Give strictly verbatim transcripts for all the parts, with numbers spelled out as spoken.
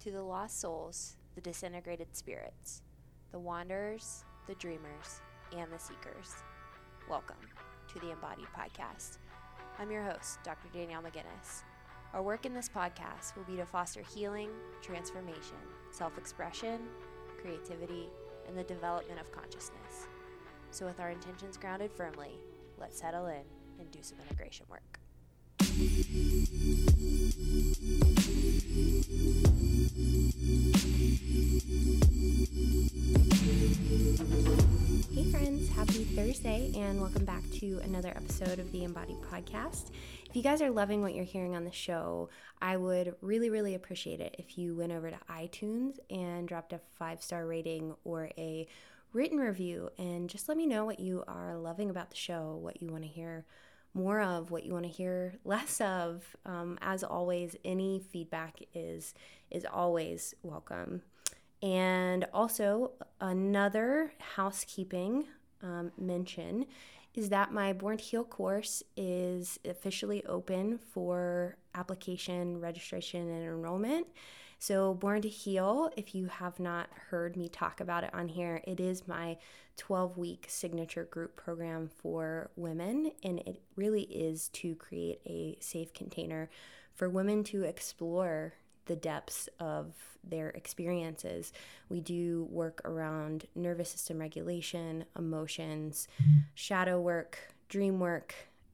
To the lost souls, the disintegrated spirits, the wanderers, the dreamers, and the seekers, welcome to the Embodied Podcast. I'm your host, Doctor Danielle McGinnis. Our work in this podcast will be to foster healing, transformation, self-expression, creativity, and the development of consciousness. So with our intentions grounded firmly, let's settle in and do some integration work. Hey friends, happy Thursday and welcome back to another episode of the Embodied Podcast. If you guys are loving what you're hearing on the show, I would really, really appreciate it if you went over to iTunes and dropped a five-star rating or a written review and just let me know what you are loving about the show, what you want to hear more of, what you want to hear less of. Um, as always, any feedback is is always welcome. And also, another housekeeping um, mention is that my Born to Heal course is officially open for application, registration, and enrollment. So Born to Heal, if you have not heard me talk about it on here, it is my twelve-week signature group program for women, and it really is to create a safe container for women to explore the depths of their experiences. We do work around nervous system regulation, emotions, shadow work, dream work,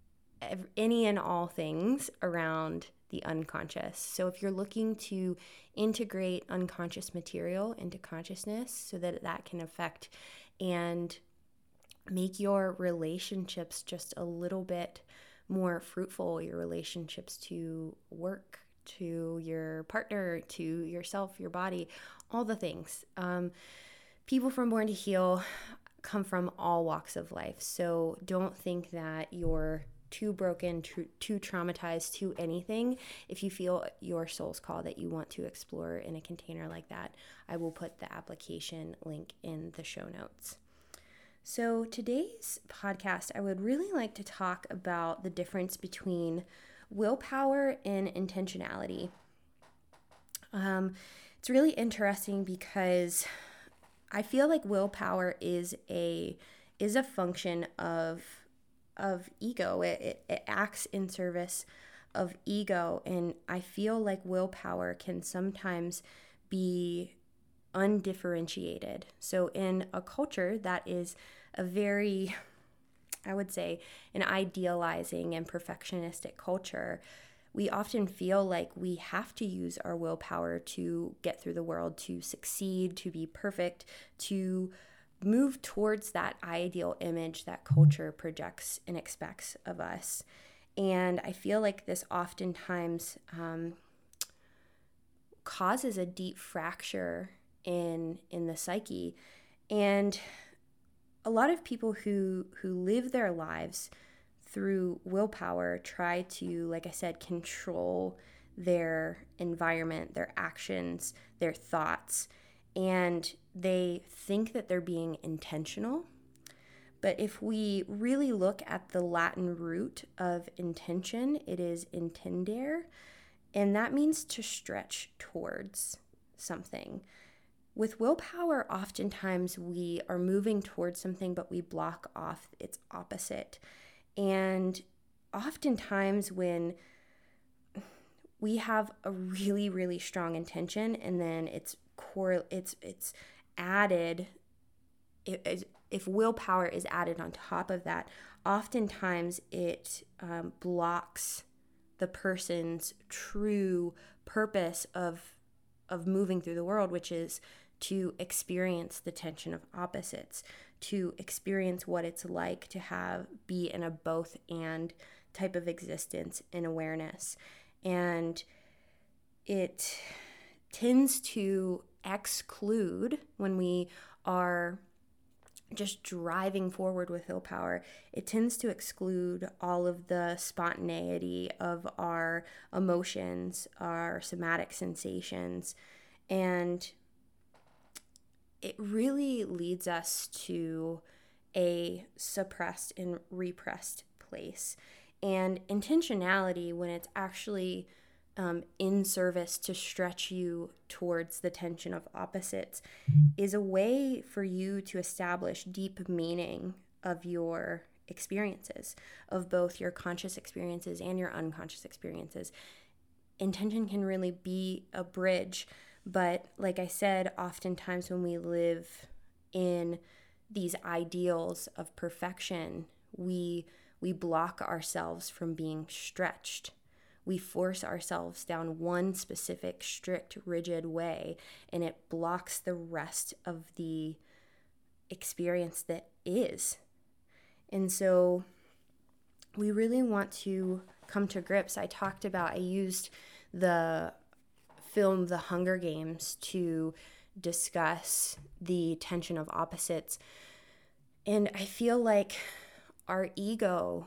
any and all things around the unconscious. So if you're looking to integrate unconscious material into consciousness so that that can affect and make your relationships just a little bit more fruitful, your relationships to work, to your partner, to yourself, your body, all the things. Um, people from Born to Heal come from all walks of life. So don't think that you're too broken, too, too traumatized, too anything. If you feel your soul's call that you want to explore in a container like that, I will put the application link in the show notes. So today's podcast, I would really like to talk about the difference between willpower and intentionality. Um, it's really interesting because I feel like willpower is a is a function of of ego. It, it, it acts in service of ego, and I feel like willpower can sometimes be undifferentiated. So in a culture that is a very, I would say, an idealizing and perfectionistic culture, we often feel like we have to use our willpower to get through the world, to succeed, to be perfect, to move towards that ideal image that culture projects and expects of us. And I feel like this oftentimes um, causes a deep fracture in in the psyche. And a lot of people who who live their lives through willpower try to, like I said, control their environment, their actions, their thoughts, and they think that they're being intentional. But if we really look at the Latin root of intention, it is intendere, and that means to stretch towards something. With willpower, oftentimes we are moving towards something, but we block off its opposite. And oftentimes when we have a really, really strong intention and then it's core, it's it's added, it, if willpower is added on top of that, oftentimes it um, blocks the person's true purpose of of moving through the world, which is to experience the tension of opposites, to experience what it's like to have be in a both and type of existence and awareness. And it tends to exclude, when we are just driving forward with willpower, it tends to exclude all of the spontaneity of our emotions, our somatic sensations, and it really leads us to a suppressed and repressed place. And intentionality, when it's actually um, in service to stretch you towards the tension of opposites is a way for you to establish deep meaning of your experiences, of both your conscious experiences and your unconscious experiences. Intention can really be a bridge, but like I said, oftentimes when we live in these ideals of perfection, we we block ourselves from being stretched. We force ourselves down one specific, strict, rigid way, and it blocks the rest of the experience that is. And so we really want to come to grips. I talked about, I used the film The Hunger Games to discuss the tension of opposites. And I feel like our ego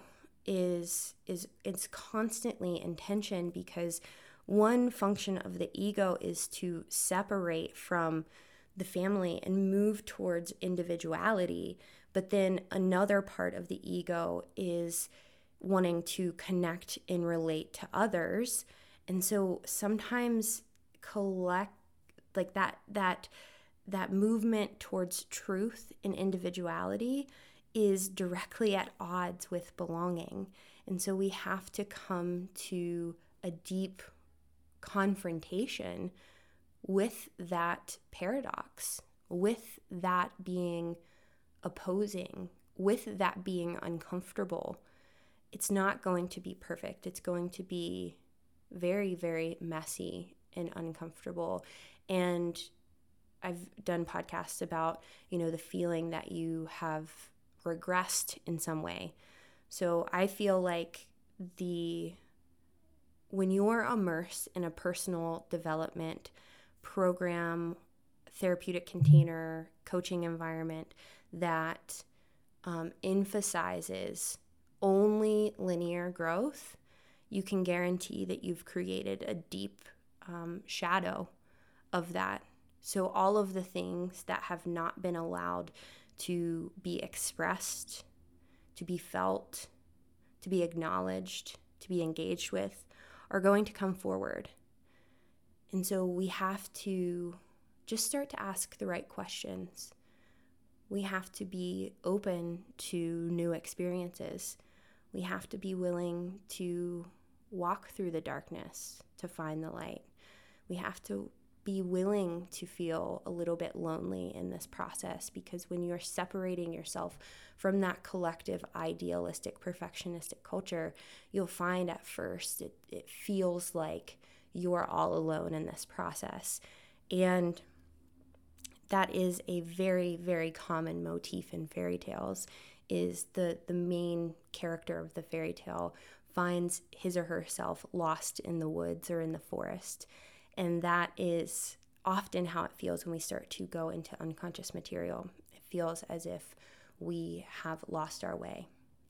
is is it's constantly in tension, because one function of the ego is to separate from the family and move towards individuality, but then another part of the ego is wanting to connect and relate to others. And so sometimes collect like that that that movement towards truth and individuality is directly at odds with belonging. And so we have to come to a deep confrontation with that paradox, with that being opposing, with that being uncomfortable. It's not going to be perfect. It's going to be very, very messy and uncomfortable. And I've done podcasts about, you know, the feeling that you have regressed in some way. So I feel like the when you're immersed in a personal development program, therapeutic container, coaching environment that um, emphasizes only linear growth, you can guarantee that you've created a deep um, shadow of that. So all of the things that have not been allowed to be expressed, to be felt, to be acknowledged, to be engaged with, are going to come forward. And so we have to just start to ask the right questions. We have to be open to new experiences. We have to be willing to walk through the darkness to find the light. We have to be willing to feel a little bit lonely in this process, because when you're separating yourself from that collective idealistic perfectionistic culture, you'll find at first it, it feels like you're all alone in this process. And that is a very, very common motif in fairy tales, is the, the main character of the fairy tale finds his or herself lost in the woods or in the forest. And that is often how it feels when we start to go into unconscious material. It feels as if we have lost our way.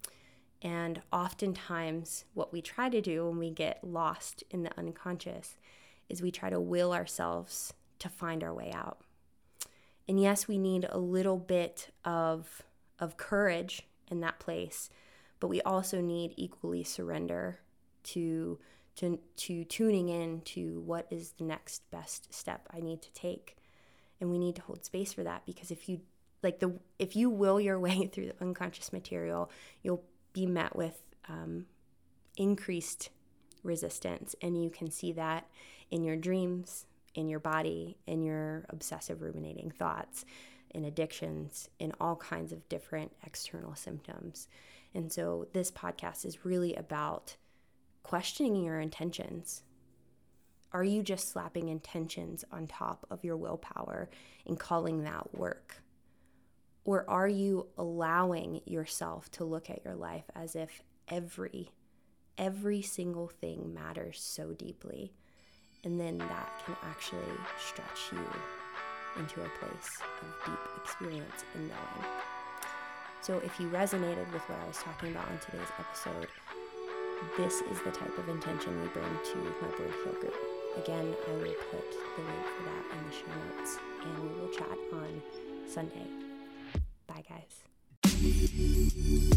And oftentimes what we try to do when we get lost in the unconscious is we try to will ourselves to find our way out. And yes, we need a little bit of, of courage in that place, but we also need equally surrender to To, to tuning in to what is the next best step I need to take. And we need to hold space for that, because if you like the if you will your way through the unconscious material, you'll be met with um, increased resistance. And you can see that in your dreams, in your body, in your obsessive ruminating thoughts, in addictions, in all kinds of different external symptoms. And so this podcast is really about questioning your intentions. Are you just slapping intentions on top of your willpower and calling that work? Or are you allowing yourself to look at your life as if every, every single thing matters so deeply? And then that can actually stretch you into a place of deep experience and knowing. So if you resonated with what I was talking about in today's episode, this is the type of intention we bring to my Bird Heal group. Again, I will put the link for that in the show notes, and we will chat on Sunday. Bye, guys.